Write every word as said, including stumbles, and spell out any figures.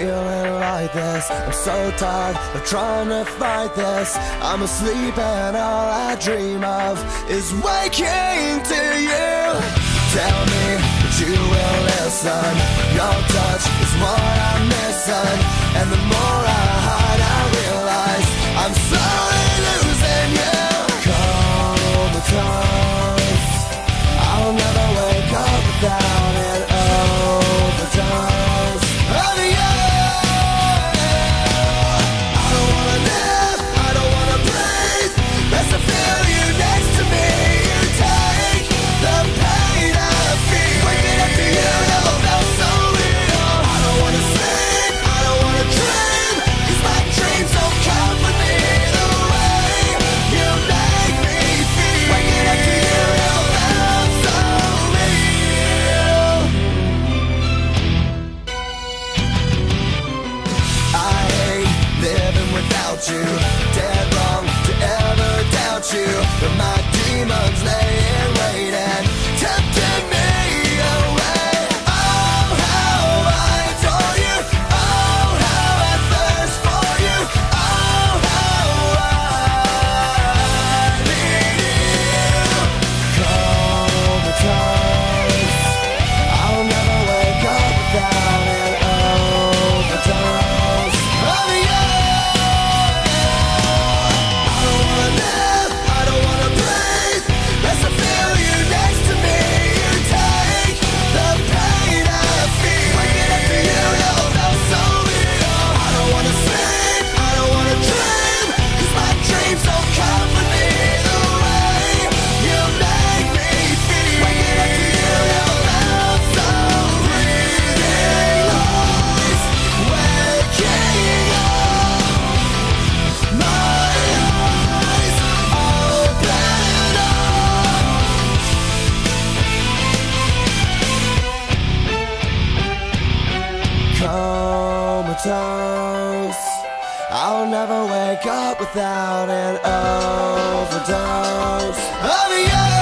feeling like this. I'm so tired of trying to fight this. I'm asleep and all I dream of is waking to you. Tell me that you will listen. Your touch is what I'm missing, and the more I hide I realize I'm slowly losing you. Comatose, I'll never wake up without an overdose of you. I don't wanna live, I don't wanna breathe, unless I feel you next to me. You take the pain I feel. Waking up to you never felt so real. I don't wanna sleep, I don't wanna dream, 'cause my dreams don't comfort me the way you make me feel. Waking up to you never felt so real. I hate living without you. Dead wrong to ever doubt you, but my demons lay in wait and tempting me away. Oh, how I adore you. Oh, how I thirst for you. Oh, how I need you. Comatose, I'll never wake up without an overdose of you. I don't wanna live, I don't wanna breathe, unless I feel you next to me. You take the pain I feel. Waking up to you never felt so real. I don't wanna sleep, I don't wanna dream, 'cause my dreams don't comfort me the way you make me feel. Waking up to you never felt so real. Waking up, my eyes open up. Comatose, I'll never wake up without an overdose of you.